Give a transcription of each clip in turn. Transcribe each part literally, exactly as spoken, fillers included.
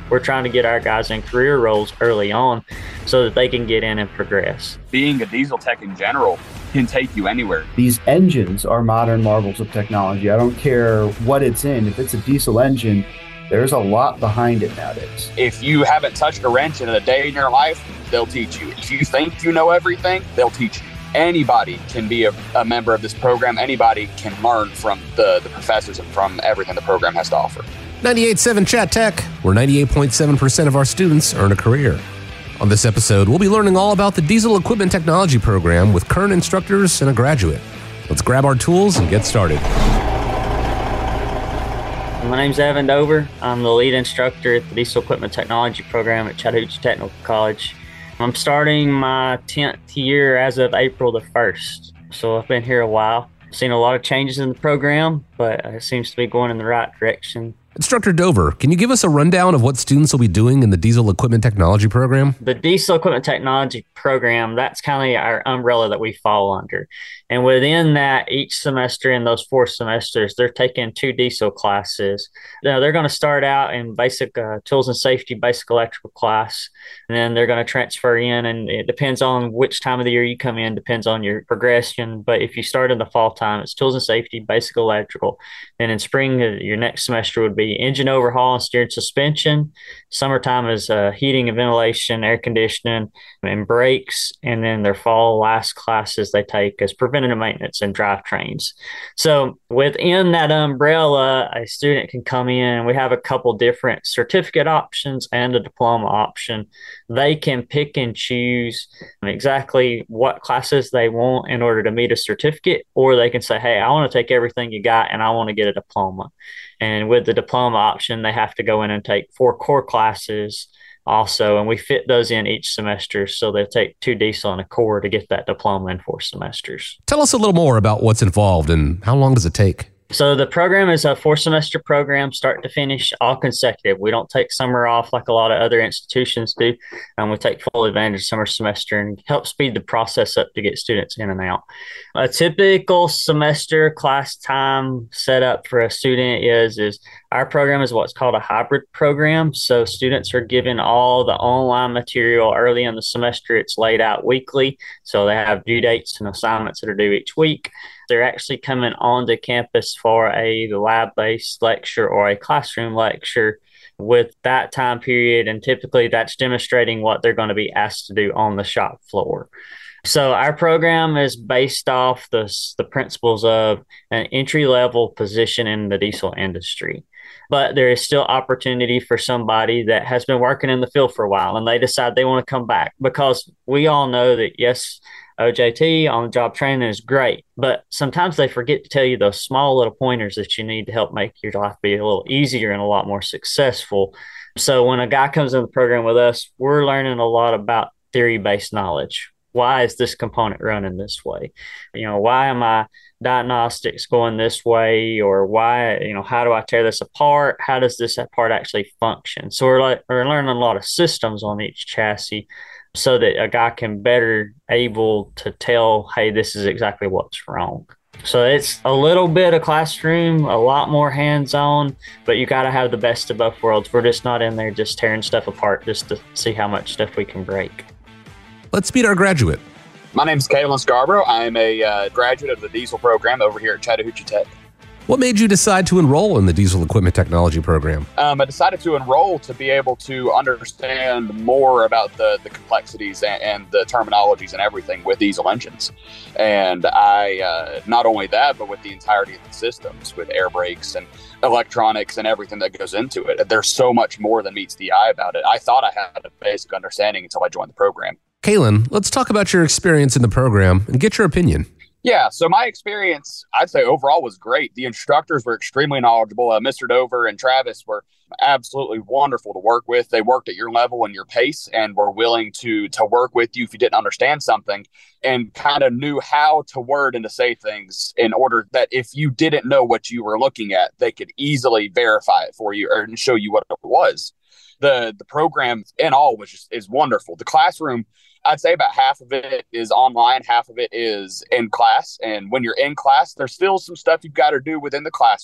we're trying to get our guys in career roles early on so that they can get in and progress. Being a diesel tech in general can take you anywhere. These engines are modern marvels of technology. I don't care what it's in. If it's a diesel engine, there's a lot behind it nowadays. If you haven't touched a wrench in a day in your life, they'll teach you. If you think you know everything, they'll teach you. Anybody can be a, a member of this program. Anybody can learn from the, the professors and from everything the program has to offer. ninety-eight point seven Chat Tech, where ninety-eight point seven percent of our students earn a career. On this episode, we'll be learning all about the Diesel Equipment Technology program with current instructors and a graduate. Let's grab our tools and get started. My name's Evan Dover. I'm the lead instructor at the Diesel Equipment Technology program at Chattahoochee Technical College. I'm starting my tenth year as of April the first, so I've been here a while. I've seen a lot of changes in the program, but it seems to be going in the right direction. Instructor Dover, can you give us a rundown of what students will be doing in the Diesel Equipment Technology program? The Diesel Equipment Technology program, that's kind of our umbrella that we fall under. And within that, each semester in those four semesters, they're taking two diesel classes. Now, they're going to start out in basic uh, tools and safety, basic electrical class, and then they're going to transfer in, and it depends on which time of the year you come in, depends on your progression. But if you start in the fall time, it's tools and safety, basic electrical. Then in spring, uh, your next semester would be engine overhaul and steering suspension. Summertime is uh, heating and ventilation, air conditioning, and brakes. And then their fall last classes they take is preventative maintenance and drivetrains. So within that umbrella, a student can come in. We have a couple different certificate options and a diploma option. They can pick and choose exactly what classes they want in order to meet a certificate, or they can say, hey, I want to take everything you got and I want to get a diploma. And with the diploma option, they have to go in and take four core classes also, and we fit those in each semester. So they take two diesel and a core to get that diploma in four semesters. Tell us a little more about what's involved and how long does it take? So the program is a four-semester program, start to finish, all consecutive. We don't take summer off like a lot of other institutions do. Um, we take full advantage of summer semester and help speed the process up to get students in and out. A typical semester class time setup for a student is, is our program is what's called a hybrid program. So students are given all the online material early in the semester. It's laid out weekly. So they have due dates and assignments that are due each week. They're actually coming onto campus for a lab-based lecture or a classroom lecture with that time period, and typically that's demonstrating what they're going to be asked to do on the shop floor. So our program is based off the, the principles of an entry-level position in the diesel industry. But there is still opportunity for somebody that has been working in the field for a while and they decide they want to come back, because we all know that, yes, O J T, on-the-job training is great, but sometimes they forget to tell you those small little pointers that you need to help make your life be a little easier and a lot more successful. So when a guy comes in the program with us, we're learning a lot about theory-based knowledge. Why is this component running this way? You know, why am I diagnostics going this way? Or why, you know, how do I tear this apart? How does this part actually function? So we're, like, we're learning a lot of systems on each chassis, so that a guy can better able to tell, hey, this is exactly what's wrong. So it's a little bit of classroom, a lot more hands-on, but you got to have the best of both worlds. We're just not in there just tearing stuff apart just to see how much stuff we can break. Let's meet our graduate. My name is Kalen Scarborough. I'm a uh, graduate of the diesel program over here at Chattahoochee Tech. What made you decide to enroll in the Diesel Equipment Technology program? Um, I decided to enroll to be able to understand more about the, the complexities and, and the terminologies and everything with diesel engines. And I, uh, not only that, but with the entirety of the systems, with air brakes and electronics and everything that goes into it. There's so much more than meets the eye about it. I thought I had a basic understanding until I joined the program. Kalen, let's talk about your experience in the program and get your opinion. Yeah, so my experience, I'd say overall, was great. The instructors were extremely knowledgeable. Uh, Mister Dover and Travis were absolutely wonderful to work with. They worked at your level and your pace and were willing to to work with you if you didn't understand something, and kind of knew how to word and to say things in order that if you didn't know what you were looking at, they could easily verify it for you or show you what it was. The the program in all was just is wonderful. The classroom, I'd say about half of it is online, half of it is in class. And when you're in class, there's still some stuff you've got to do within the classroom.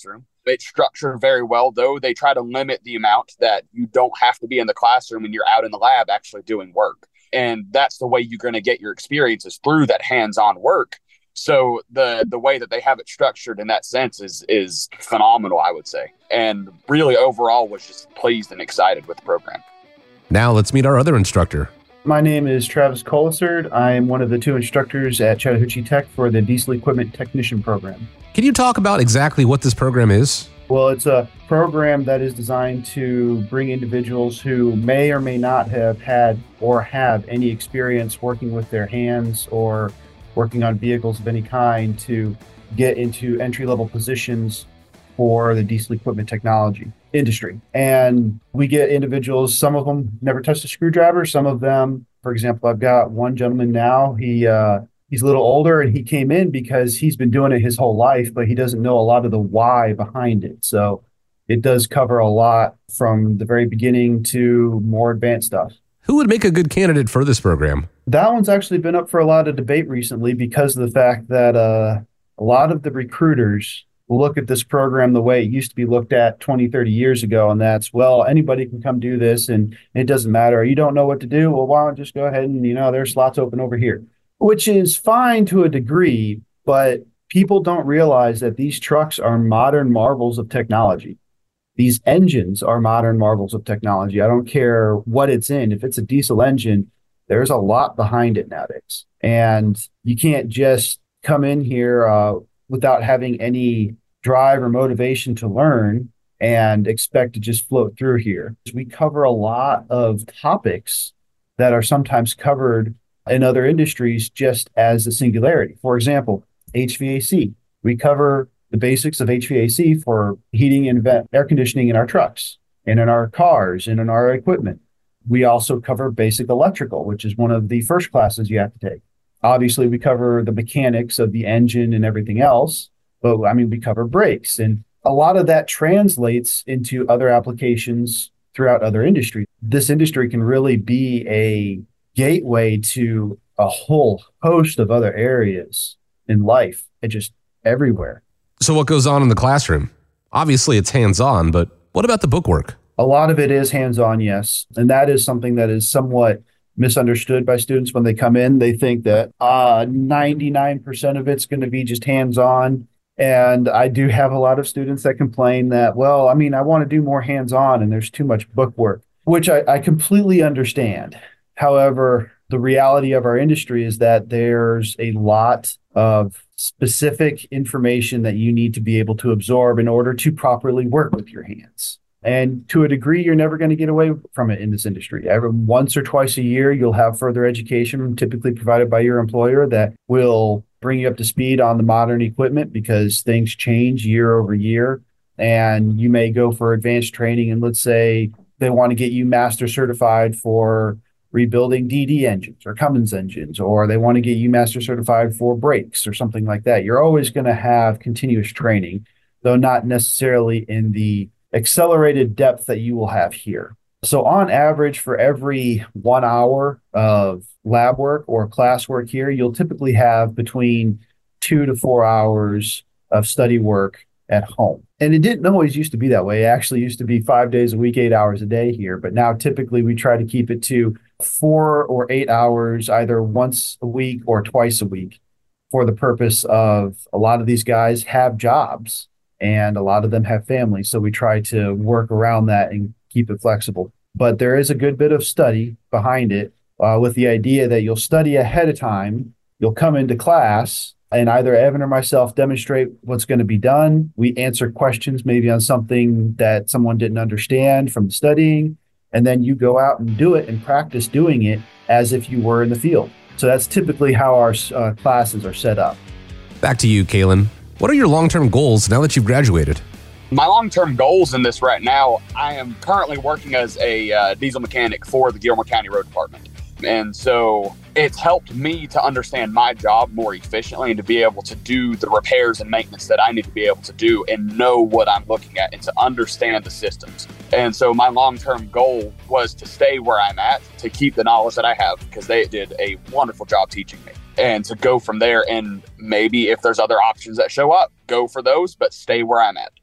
It's structured very well, though. They try to limit the amount that you don't have to be in the classroom and you're out in the lab actually doing work. And that's the way you're going to get your experiences through that hands-on work. So the the way that they have it structured in that sense is is phenomenal, I would say. And really overall was just pleased and excited with the program. Now let's meet our other instructor. My name is Travis Colasard. I'm one of the two instructors at Chattahoochee Tech for the Diesel Equipment Technician program. Can you talk about exactly what this program is? Well, it's a program that is designed to bring individuals who may or may not have had or have any experience working with their hands or working on vehicles of any kind to get into entry-level positions for the diesel equipment technology industry. And we get individuals, some of them never touched a screwdriver. Some of them, for example, I've got one gentleman now, he uh, he's a little older and he came in because he's been doing it his whole life, but he doesn't know a lot of the why behind it. So it does cover a lot from the very beginning to more advanced stuff. Who would make a good candidate for this program? That one's actually been up for a lot of debate recently because of the fact that uh, a lot of the recruiters look at this program the way it used to be looked at twenty, thirty years ago. And that's, well, anybody can come do this and it doesn't matter. You don't know what to do. Well, why don't you just go ahead and, you know, there's slots open over here, which is fine to a degree, but people don't realize that these trucks are modern marvels of technology. These engines are modern marvels of technology. I don't care what it's in. If it's a diesel engine, there's a lot behind it nowadays. And you can't just come in here uh, without having any drive or motivation to learn and expect to just float through here. We cover a lot of topics that are sometimes covered in other industries just as a singularity. For example, H V A C. We cover the basics of H V A C for heating and vent, air conditioning in our trucks and in our cars and in our equipment. We also cover basic electrical, which is one of the first classes you have to take. Obviously, we cover the mechanics of the engine and everything else, but I mean, we cover brakes. And a lot of that translates into other applications throughout other industries. This industry can really be a gateway to a whole host of other areas in life and just everywhere. So what goes on in the classroom? Obviously, it's hands-on, but what about the bookwork? A lot of it is hands-on, yes. And that is something that is somewhat misunderstood by students when they come in. They think that uh, ninety-nine percent of it's going to be just hands-on. And I do have a lot of students that complain that, well, I mean, I want to do more hands-on and there's too much bookwork, which I, I completely understand. However, the reality of our industry is that there's a lot of specific information that you need to be able to absorb in order to properly work with your hands. And to a degree, you're never going to get away from it in this industry. Every once or twice a year, you'll have further education typically provided by your employer that will bring you up to speed on the modern equipment because things change year over year. And you may go for advanced training. And let's say they want to get you master certified for rebuilding D D engines or Cummins engines, or they want to get you master certified for brakes or something like that. You're always going to have continuous training, though not necessarily in the accelerated depth that you will have here. So on average, for every one hour of lab work or class work here, you'll typically have between two to four hours of study work at home. And it didn't always used to be that way. It actually used to be five days a week, eight hours a day here. But now typically we try to keep it to four or eight hours, either once a week or twice a week, for the purpose of a lot of these guys have jobs and a lot of them have families. So we try to work around that and keep it flexible. But there is a good bit of study behind it uh, with the idea that you'll study ahead of time. You'll come into class and either Evan or myself demonstrate what's going to be done. We answer questions maybe on something that someone didn't understand from studying. And then you go out and do it and practice doing it as if you were in the field. So that's typically how our uh, classes are set up. Back to you, Kalen. What are your long-term goals now that you've graduated? My long-term goals in this right now, I am currently working as a uh, diesel mechanic for the Gilmer County Road Department. And so it's helped me to understand my job more efficiently and to be able to do the repairs and maintenance that I need to be able to do and know what I'm looking at and to understand the systems. And so my long-term goal was to stay where I'm at, to keep the knowledge that I have, because they did a wonderful job teaching me, and to go from there. And maybe if there's other options that show up, go for those, but stay where I'm at.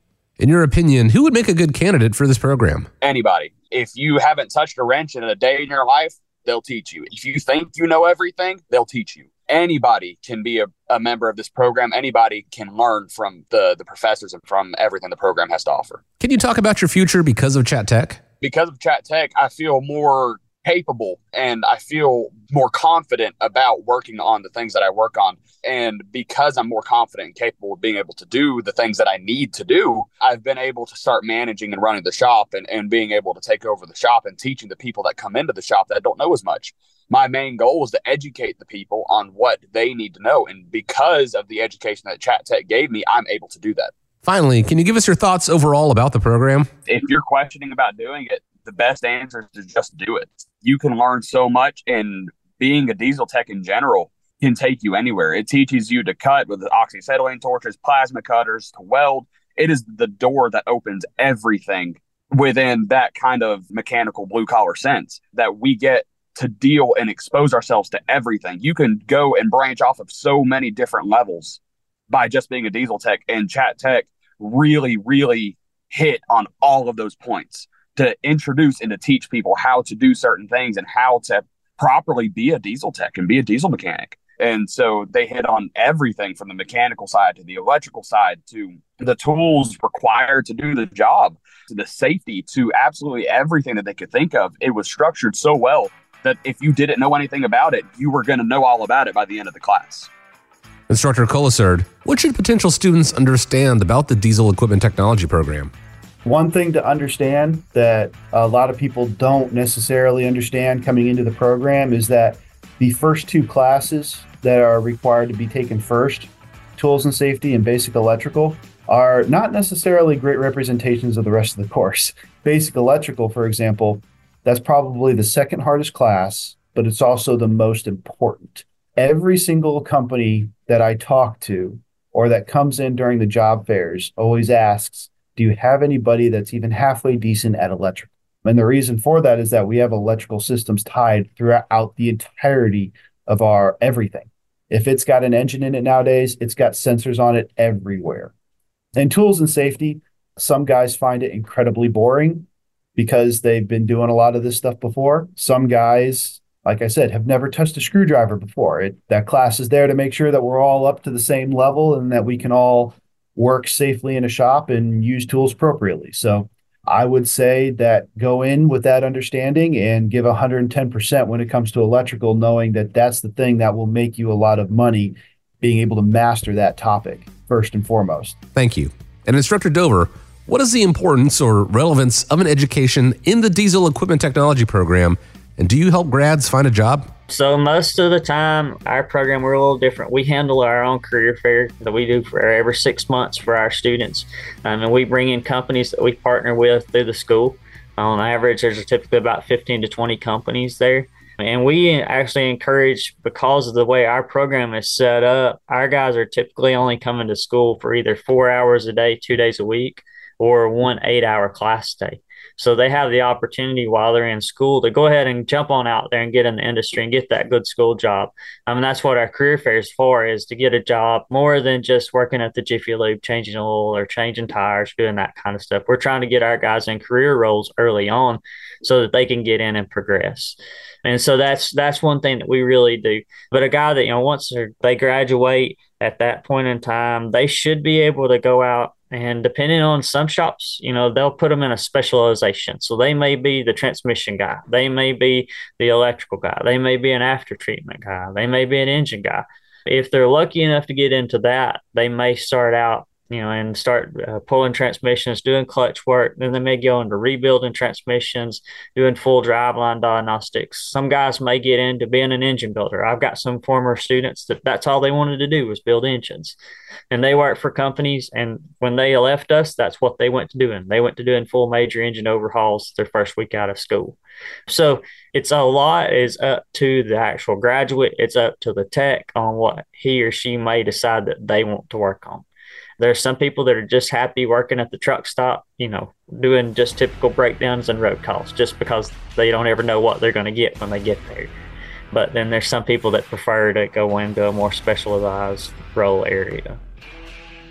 In your opinion, who would make a good candidate for this program? Anybody. If you haven't touched a wrench in a day in your life, they'll teach you. If you think you know everything, they'll teach you. Anybody can be a, a member of this program. Anybody can learn from the, the professors and from everything the program has to offer. Can you talk about your future because of Chat Tech? Because of Chat Tech, I feel more capable and I feel more confident about working on the things that I work on. And because I'm more confident and capable of being able to do the things that I need to do, I've been able to start managing and running the shop and, and being able to take over the shop and teaching the people that come into the shop that don't know as much. My main goal is to educate the people on what they need to know. And because of the education that Chat Tech gave me, I'm able to do that. Finally, can you give us your thoughts overall about the program? If you're questioning about doing it, the best answer is to just do it. You can learn so much, and being a diesel tech in general can take you anywhere. It teaches you to cut with oxyacetylene torches, plasma cutters, to weld. It is the door that opens everything within that kind of mechanical blue collar sense that we get to deal and expose ourselves to everything. You can go and branch off of so many different levels by just being a diesel tech, and Chat Tech really, really hit on all of those points to introduce and to teach people how to do certain things and how to properly be a diesel tech and be a diesel mechanic. And so they hit on everything from the mechanical side to the electrical side to the tools required to do the job, to the safety, to absolutely everything that they could think of. It was structured so well that if you didn't know anything about it, you were going to know all about it by the end of the class. Instructor Colasard, what should potential students understand about the Diesel Equipment Technology program? One thing to understand that a lot of people don't necessarily understand coming into the program is that the first two classes that are required to be taken first, tools and safety and basic electrical, are not necessarily great representations of the rest of the course. Basic electrical, for example, that's probably the second hardest class, but it's also the most important. Every single company that I talk to or that comes in during the job fairs always asks, do you have anybody that's even halfway decent at electrical? And the reason for that is that we have electrical systems tied throughout the entirety of our everything. If it's got an engine in it nowadays, it's got sensors on it everywhere. And tools and safety, some guys find it incredibly boring because they've been doing a lot of this stuff before. Some guys, like I said, have never touched a screwdriver before. It, that class is there to make sure that we're all up to the same level and that we can all work safely in a shop and use tools appropriately. So I would say that go in with that understanding and give one hundred ten percent when it comes to electrical, knowing that that's the thing that will make you a lot of money, being able to master that topic first and foremost. Thank you. And Instructor Dover, what is the importance or relevance of an education in the Diesel Equipment Technology program, and do you help grads find a job? So most of the time, our program, we're a little different. We handle our own career fair that we do for every six months for our students. Um, and we bring in companies that we partner with through the school. On average, there's typically about fifteen to twenty companies there. And we actually encourage, because of the way our program is set up, our guys are typically only coming to school for either four hours a day, two days a week, or one eight-hour class day. So they have the opportunity while they're in school to go ahead and jump on out there and get in the industry and get that good school job. I mean, that's what our career fair is for, is to get a job more than just working at the Jiffy Lube, changing oil or changing tires, doing that kind of stuff. We're trying to get our guys in career roles early on so that they can get in and progress. And so that's that's one thing that we really do. But a guy that, you know, once they graduate at that point in time, they should be able to go out. And depending on some shops, you know, they'll put them in a specialization. So they may be the transmission guy. They may be the electrical guy. They may be an after treatment guy. They may be an engine guy. If they're lucky enough to get into that, they may start out, you know, and start uh, pulling transmissions, doing clutch work. Then they may go into rebuilding transmissions, doing full driveline diagnostics. Some guys may get into being an engine builder. I've got some former students that that's all they wanted to do was build engines. And they worked for companies, and when they left us, that's what they went to doing. They went to doing full major engine overhauls their first week out of school. So it's a lot is up to the actual graduate. It's up to the tech on what he or she may decide that they want to work on. There's some people that are just happy working at the truck stop, you know, doing just typical breakdowns and road calls just because they don't ever know what they're going to get when they get there. But then there's some people that prefer to go into a more specialized role area.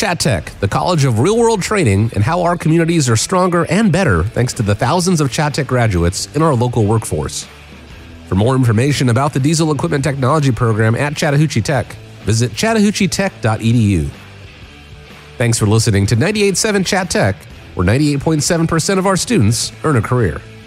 Chat Tech, the College of Real-World Training, and how our communities are stronger and better thanks to the thousands of Chat Tech graduates in our local workforce. For more information about the Diesel Equipment Technology program at Chattahoochee Tech, visit chattahoochee tech dot e d u. Thanks for listening to ninety-eight point seven Chat Tech, where ninety-eight point seven percent of our students earn a career.